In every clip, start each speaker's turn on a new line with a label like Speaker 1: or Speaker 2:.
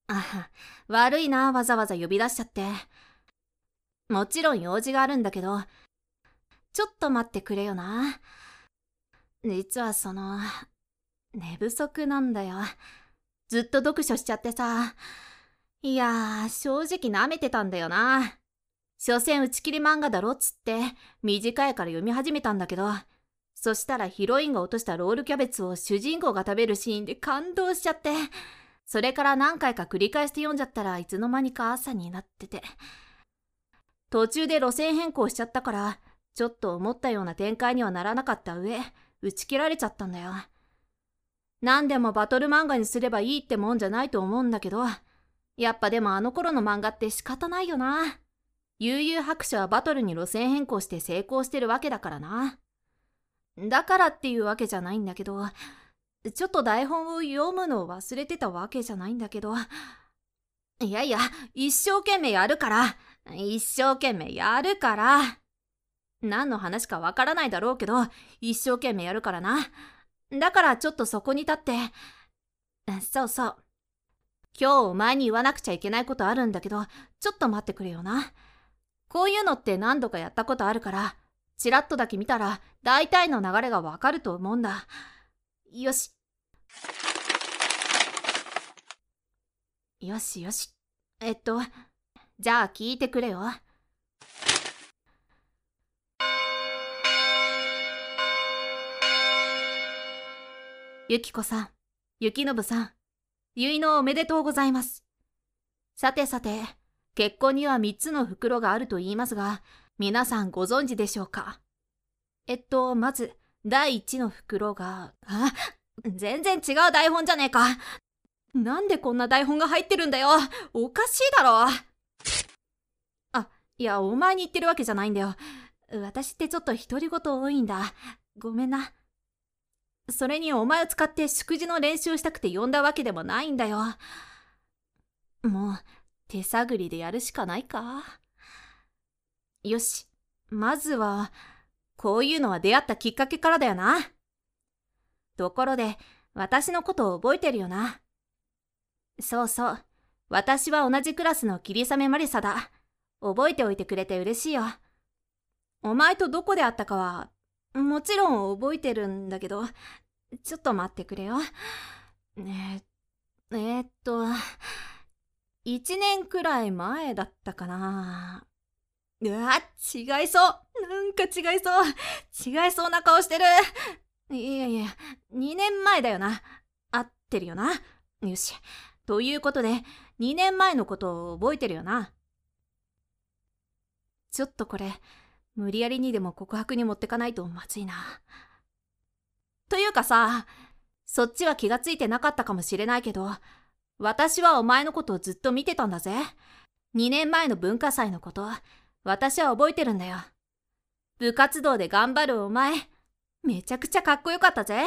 Speaker 1: あ、悪いな、わざわざ呼び出しちゃって。もちろん用事があるんだけど、ちょっと待ってくれよな。実は寝不足なんだよ。ずっと読書しちゃってさ。いやー、正直舐めてたんだよな。所詮打ち切り漫画だろっつって、短いから読み始めたんだけど、そしたらヒロインが落としたロールキャベツを主人公が食べるシーンで感動しちゃって、それから何回か繰り返して読んじゃったらいつの間にか朝になってて。途中で路線変更しちゃったから、ちょっと思ったような展開にはならなかった上、打ち切られちゃったんだよ。何でもバトル漫画にすればいいってもんじゃないと思うんだけど、やっぱでもあの頃の漫画って仕方ないよな。悠々白書はバトルに路線変更して成功してるわけだからな。だからっていうわけじゃないんだけど、ちょっと台本を読むのを忘れてたわけじゃないんだけど、いやいや、一生懸命やるから、一生懸命やるから。何の話かわからないだろうけど、一生懸命やるからな。だからちょっとそこに立って、そうそう。今日お前に言わなくちゃいけないことあるんだけど、ちょっと待ってくれよな。こういうのって何度かやったことあるから、チラッとだけ見たら大体の流れがわかると思うんだ。よし。よしよし。じゃあ聞いてくれよ。ゆきこさん、ゆきのぶさん、ゆいのおめでとうございます。さてさて、結婚には3つの袋があると言いますが、皆さんご存知でしょうか？まず、第1の袋が、全然違う台本じゃねえか。なんでこんな台本が入ってるんだよ。おかしいだろ。いや、お前に言ってるわけじゃないんだよ。私ってちょっと独り言多いんだ。ごめんな。それにお前を使って祝辞の練習したくて呼んだわけでもないんだよ。もう、手探りでやるしかないか。よし、まずは、こういうのは出会ったきっかけからだよな。ところで、私のことを覚えてるよな。そうそう、私は同じクラスの霧雨マリサだ。覚えておいてくれて嬉しいよ。お前とどこで会ったかは、もちろん覚えてるんだけど、ちょっと待ってくれよ。1年くらい前だったかな。うわ、違いそう。なんか違いそう。違いそうな顔してる。いやいや、2年前だよな。合ってるよな。よし。ということで、2年前のことを覚えてるよな。ちょっとこれ、無理やりにでも告白に持ってかないとまずいな。というかさ、そっちは気がついてなかったかもしれないけど、私はお前のことをずっと見てたんだぜ。2年前の文化祭のこと、私は覚えてるんだよ。部活動で頑張るお前、めちゃくちゃかっこよかったぜ。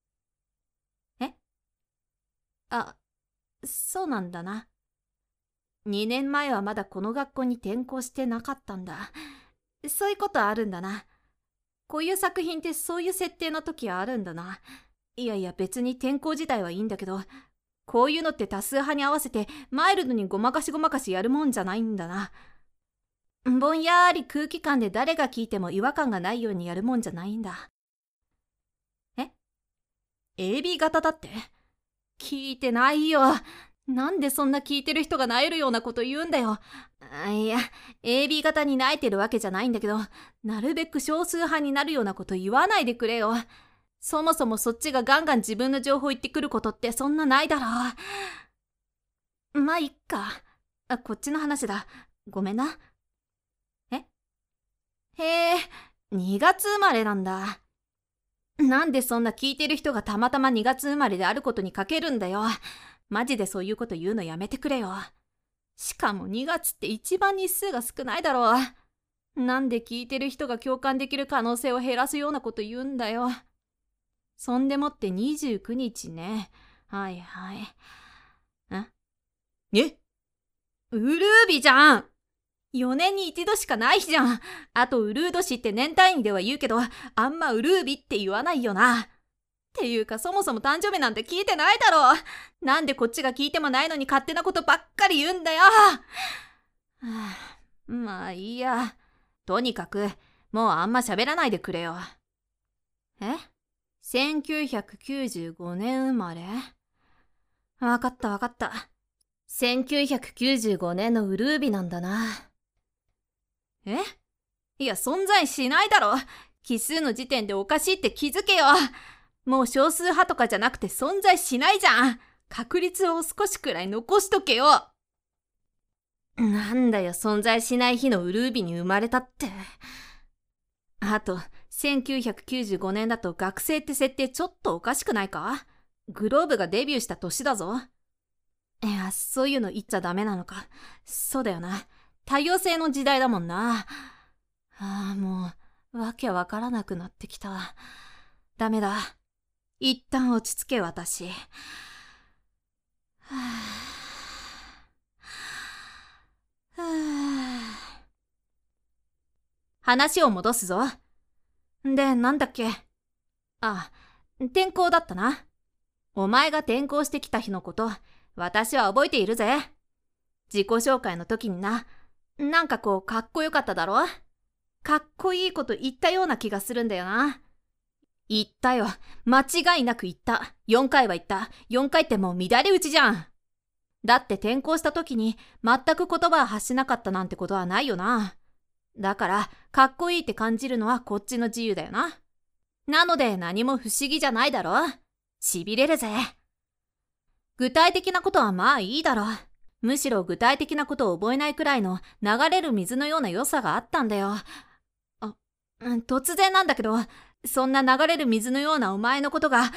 Speaker 1: そうなんだな。2年前はまだこの学校に転校してなかったんだ。そういうことあるんだな。こういう作品ってそういう設定の時あるんだな。いやいや別に転校自体はいいんだけど、こういうのって多数派に合わせてマイルドにごまかしごまかしやるもんじゃないんだな。ぼんやり空気感で誰が聞いても違和感がないようにやるもんじゃないんだ。AB 型だって？聞いてないよ。なんでそんな聞いてる人が萎えるようなこと言うんだよ。いや、AB 型に萎えてるわけじゃないんだけど、なるべく少数派になるようなこと言わないでくれよ。そもそもそっちがガンガン自分の情報言ってくることってそんなないだろう。まあ、いっか。こっちの話だ。ごめんな。へえ、2月生まれなんだ。なんでそんな聞いてる人がたまたま2月生まれであることにかけるんだよ。マジでそういうこと言うのやめてくれよ。しかも2月って一番日数が少ないだろう。なんで聞いてる人が共感できる可能性を減らすようなこと言うんだよ。そんでもって29日ね。はいはい。ウルービじゃん。4年に一度しかないじゃん。あとウルー年って年単位では言うけど、あんまウルービって言わないよな。 ていうかそもそも誕生日なんて聞いてないだろ。なんでこっちが聞いてもないのに勝手なことばっかり言うんだよ。まあいいや。とにかくもうあんま喋らないでくれよ。1995年生まれ？わかったわかった。1995年のウルービなんだな。いや、存在しないだろ。奇数の時点でおかしいって気づけよ。もう少数派とかじゃなくて存在しないじゃん。確率を少しくらい残しとけよ。なんだよ、存在しない日のウルービに生まれたって。あと、1995年だと学生って設定ちょっとおかしくないか？グローブがデビューした年だぞ。いや、そういうの言っちゃダメなのか。そうだよな。多様性の時代だもんな。もう、わけわからなくなってきた。ダメだ。一旦落ち着け、私。話を戻すぞ。で、なんだっけ。転校だったな。お前が転校してきた日のこと、私は覚えているぜ。自己紹介の時にな、なんかこうかっこよかっただろ？かっこいいこと言ったような気がするんだよな。言ったよ。間違いなく言った。4回は言った。4回ってもう乱れ打ちじゃん。だって転校した時に全く言葉を発しなかったなんてことはないよな。だから、かっこいいって感じるのはこっちの自由だよな。なので何も不思議じゃないだろ。痺れるぜ。具体的なことはまあいいだろ。むしろ具体的なことを覚えないくらいの流れる水のような良さがあったんだよ。突然なんだけど、そんな流れる水のようなお前のことが、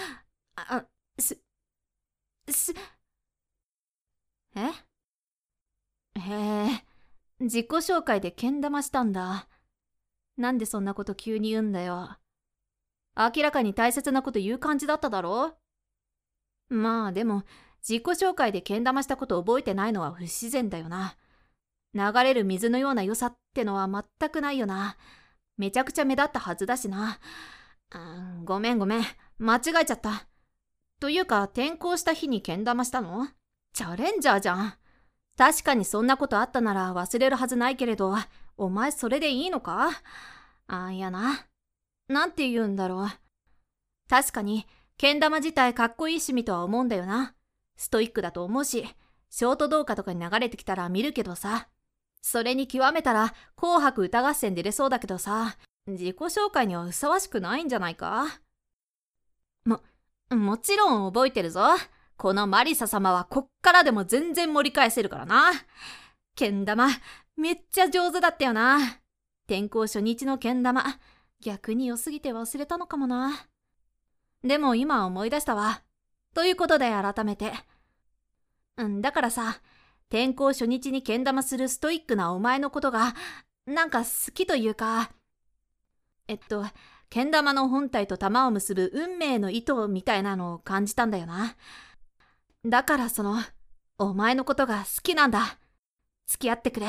Speaker 1: 自己紹介でけん玉したんだ。なんでそんなこと急に言うんだよ。明らかに大切なこと言う感じだっただろ？まあでも、自己紹介でけん玉したこと覚えてないのは不自然だよな。流れる水のような良さってのは全くないよな。めちゃくちゃ目立ったはずだしな。ごめん。間違えちゃった。というか、転校した日にけん玉したの？チャレンジャーじゃん。確かにそんなことあったなら忘れるはずないけれど、お前それでいいのか？いやな。なんて言うんだろう。確かに、けん玉自体かっこいい趣味とは思うんだよな。ストイックだと思うし、ショート動画とかに流れてきたら見るけどさ。それに極めたら紅白歌合戦出れそうだけどさ、自己紹介にはふさわしくないんじゃないか？もちろん覚えてるぞ。このマリサ様はこっからでも全然盛り返せるからな。けん玉、めっちゃ上手だったよな。転校初日のけん玉、逆に良すぎて忘れたのかもな。でも今思い出したわ。ということで改めて。だからさ、転校初日にけん玉するストイックなお前のことが、なんか好きというか、けん玉の本体と玉を結ぶ運命の糸みたいなのを感じたんだよな。だからお前のことが好きなんだ。付き合ってくれ。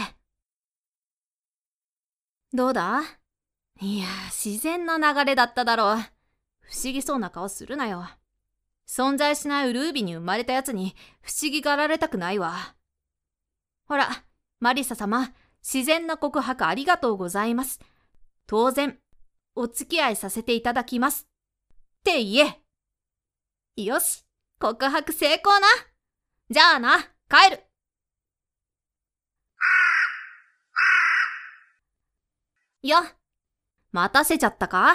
Speaker 1: どうだ？いや、自然な流れだっただろう。不思議そうな顔するなよ。存在しないルービに生まれたやつに不思議がられたくないわ。ほら、マリサ様、自然な告白ありがとうございます。当然、お付き合いさせていただきます。って言え。よし、告白成功な。じゃあな、帰る。よ、待たせちゃったか？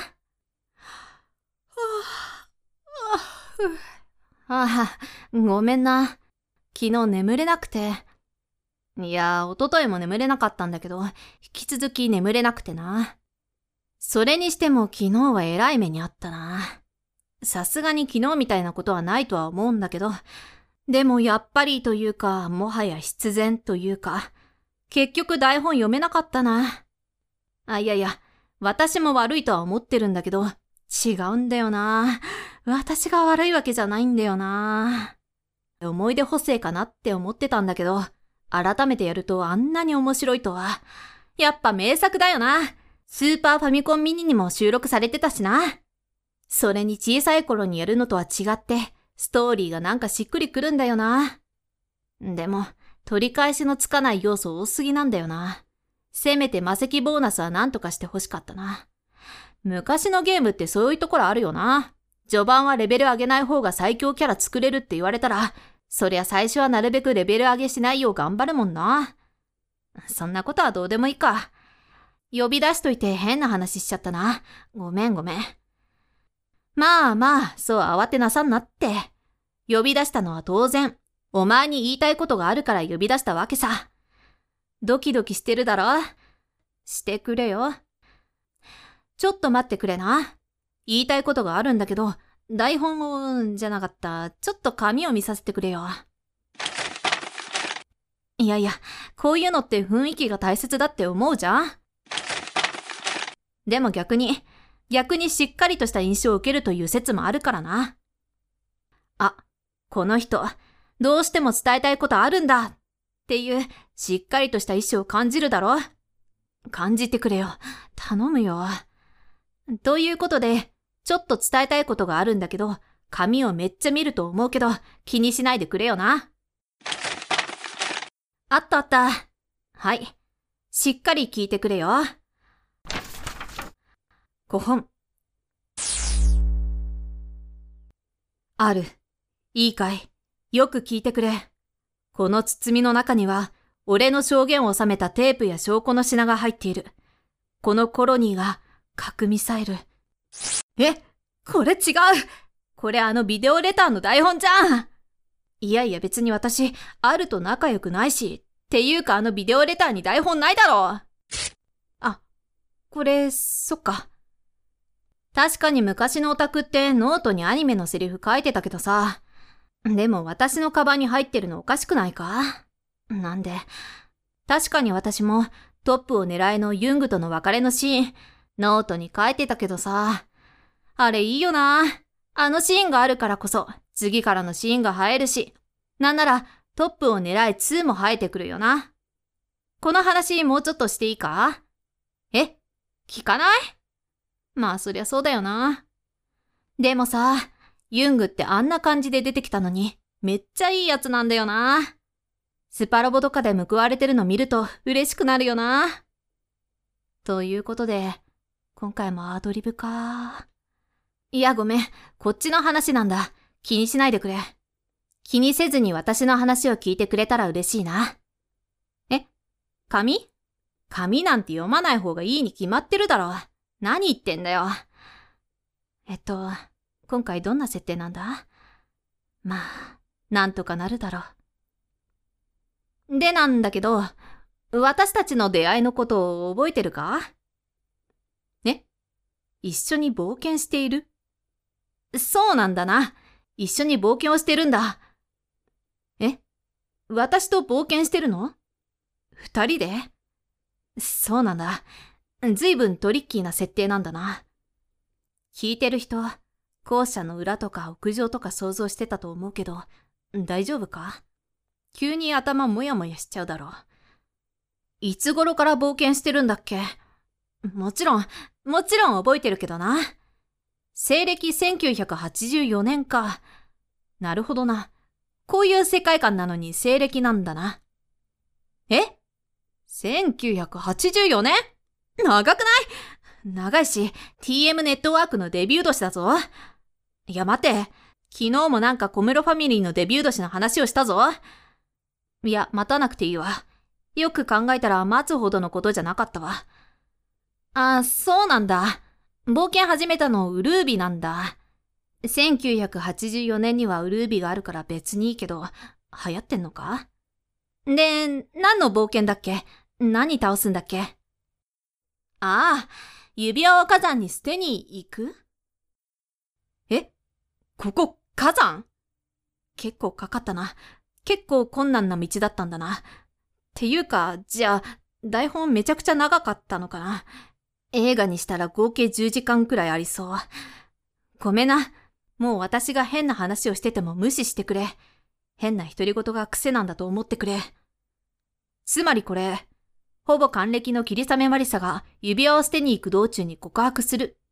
Speaker 1: ごめんな。昨日眠れなくて。いや、一昨日も眠れなかったんだけど、引き続き眠れなくてな。それにしても昨日はえらい目にあったな。さすがに昨日みたいなことはないとは思うんだけど、でもやっぱりというか、もはや必然というか、結局台本読めなかったな。いや、私も悪いとは思ってるんだけど、違うんだよな。私が悪いわけじゃないんだよな。思い出補正かなって思ってたんだけど、改めてやるとあんなに面白いとは。やっぱ名作だよな。スーパーファミコンミニにも収録されてたしな。 それに小さい頃にやるのとは違って、ストーリーがなんかしっくりくるんだよな。でも、取り返しのつかない要素多すぎなんだよな。せめて魔石ボーナスは何とかしてほしかったな。昔のゲームってそういうところあるよな。序盤はレベル上げない方が最強キャラ作れるって言われたら、そりゃ最初はなるべくレベル上げしないよう頑張るもんな。そんなことはどうでもいいか。呼び出しといて変な話しちゃったな。ごめん。まあ、そう慌てなさんなって。呼び出したのは当然。お前に言いたいことがあるから呼び出したわけさ。ドキドキしてるだろ？してくれよ。ちょっと待ってくれな。言いたいことがあるんだけど、台本を、じゃなかった。ちょっと紙を見させてくれよ。いや、こういうのって雰囲気が大切だって思うじゃん？でも逆にしっかりとした印象を受けるという説もあるからな。あ、この人、どうしても伝えたいことあるんだっていうしっかりとした意志を感じるだろ？感じてくれよ。頼むよ。ということで、ちょっと伝えたいことがあるんだけど、紙をめっちゃ見ると思うけど、気にしないでくれよな。あった。はい。しっかり聞いてくれよ。5本。ある。いいかい。よく聞いてくれ。この包みの中には、俺の証言を収めたテープや証拠の品が入っている。このコロニーが核ミサイル。これ違う。これビデオレターの台本じゃん。いや別に私、あると仲良くないし。っていうかビデオレターに台本ないだろ。あ、これ、そっか。確かに昔のオタクってノートにアニメのセリフ書いてたけどさ。でも私のカバンに入ってるのおかしくないか？なんで。確かに私もトップを狙いのユングとの別れのシーン、ノートに書いてたけどさ。あれいいよな。あのシーンがあるからこそ次からのシーンが生えるし、なんならトップを狙い2も生えてくるよな。この話もうちょっとしていいか？聞かない？まあそりゃそうだよな。でもさ、ユングってあんな感じで出てきたのに、めっちゃいいやつなんだよな。スパロボとかで報われてるの見ると嬉しくなるよな。ということで、今回もアドリブか。いやごめん、こっちの話なんだ。気にしないでくれ。気にせずに私の話を聞いてくれたら嬉しいな。紙？紙なんて読まない方がいいに決まってるだろ。何言ってんだよ。今回どんな設定なんだ？まあ、なんとかなるだろう。でなんだけど、私たちの出会いのことを覚えてるか？一緒に冒険している？そうなんだな。一緒に冒険をしてるんだ。私と冒険してるの？2人で？そうなんだ。ずいぶんトリッキーな設定なんだな。聞いてる人、校舎の裏とか屋上とか想像してたと思うけど、大丈夫か？急に頭もやもやしちゃうだろう。いつ頃から冒険してるんだっけ？もちろん覚えてるけどな。西暦1984年か。なるほどな。こういう世界観なのに西暦なんだな。1984年？長くない？長いし、TM ネットワークのデビュー年だぞ。いや待て、昨日もなんか小室ファミリーのデビュー年の話をしたぞ。いや、待たなくていいわ。よく考えたら待つほどのことじゃなかったわ。そうなんだ。冒険始めたのウルービなんだ。1984年にはウルービがあるから別にいいけど、流行ってんのか？で、何の冒険だっけ？何倒すんだっけ？指輪を火山に捨てに行く？ここ火山？結構かかったな。結構困難な道だったんだな。っていうか、じゃあ、台本めちゃくちゃ長かったのかな。映画にしたら合計10時間くらいありそう。ごめんな。もう私が変な話をしてても無視してくれ。変な独り言が癖なんだと思ってくれ。つまりこれ、ほぼ還暦の霧雨マリサが指輪を捨てに行く道中に告白する。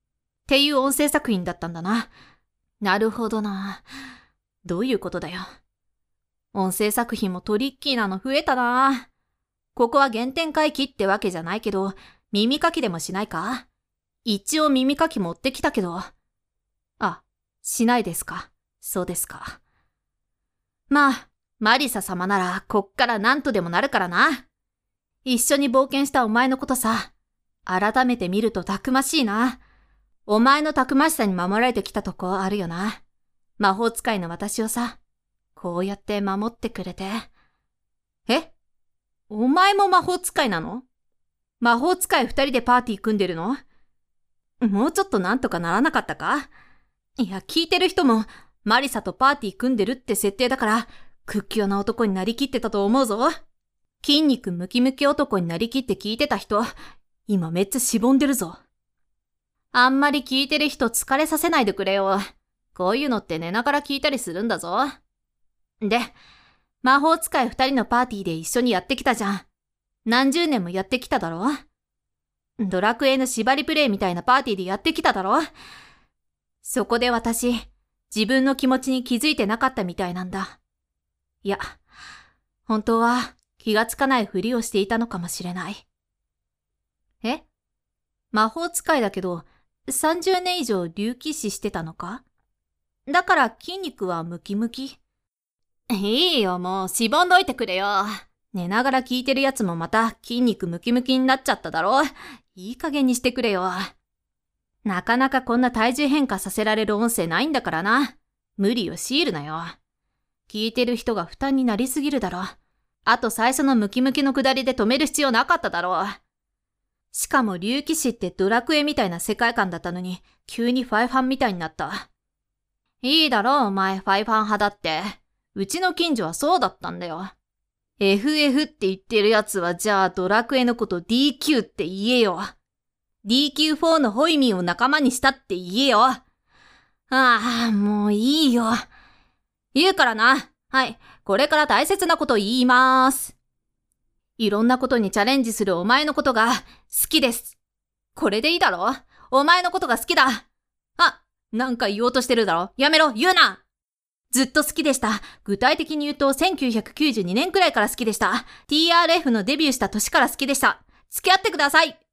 Speaker 1: ていう音声作品だったんだな。なるほどな。どういうことだよ。音声作品もトリッキーなの増えたな。ここは原点回帰ってわけじゃないけど、耳かきでもしないか？一応耳かき持ってきたけど。あ、しないですか。そうですか。まあ、マリサ様ならこっから何とでもなるからな。一緒に冒険したお前のことさ。改めて見るとたくましいな。お前のたくましさに守られてきたとこあるよな。魔法使いの私をさ、こうやって守ってくれて。え？お前も魔法使いなの？魔法使い二人でパーティー組んでるの？もうちょっとなんとかならなかったか？いや、聞いてる人もマリサとパーティー組んでるって設定だから、屈強な男になりきってたと思うぞ。筋肉ムキムキ男になりきって聞いてた人、今めっちゃしぼんでるぞ。あんまり聞いてる人疲れさせないでくれよ。こういうのって寝ながら聞いたりするんだぞ。で、魔法使い二人のパーティーで一緒にやってきたじゃん。何十年もやってきただろ？ドラクエの縛りプレイみたいなパーティーでやってきただろ？そこで私、自分の気持ちに気づいてなかったみたいなんだ。いや、本当は気がつかないふりをしていたのかもしれない。え？魔法使いだけど、30年以上竜騎士してたのか？だから筋肉はムキムキ？いいよ、もうしぼんどいてくれよ。寝ながら聞いてるやつもまた筋肉ムキムキになっちゃっただろ。いい加減にしてくれよ。なかなかこんな体重変化させられる音声ないんだからな。無理を強いるなよ。聞いてる人が負担になりすぎるだろ。あと最初のムキムキのくだりで止める必要なかっただろう。しかも竜騎士ってドラクエみたいな世界観だったのに、急にファイファンみたいになった。いいだろお前ファイファン派だって。うちの近所はそうだったんだよ。FF って言ってるやつはじゃあドラクエのこと DQ って言えよ。DQ4 のホイミンを仲間にしたって言えよ。ああ、もういいよ。言うからな。はい、これから大切なこと言います。いろんなことにチャレンジするお前のことが好きです。これでいいだろ？お前のことが好きだ。あ、なんか言おうとしてるだろ。やめろ、言うな。ずっと好きでした。具体的に言うと1992年くらいから好きでした。TRF のデビューした年から好きでした。付き合ってください。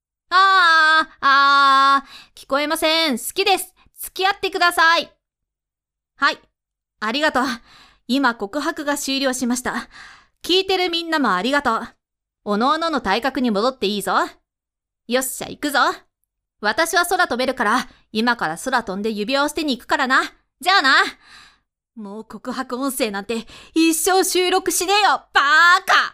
Speaker 1: 聞こえません。好きです。付き合ってください。はい。ありがとう。今告白が終了しました。聞いてるみんなもありがとう。おのおのの体格に戻っていいぞ。よっしゃ、行くぞ。私は空飛べるから、今から空飛んで指輪を捨てに行くからな。じゃあな。もう告白音声なんて一生収録しねえよ、バーカ！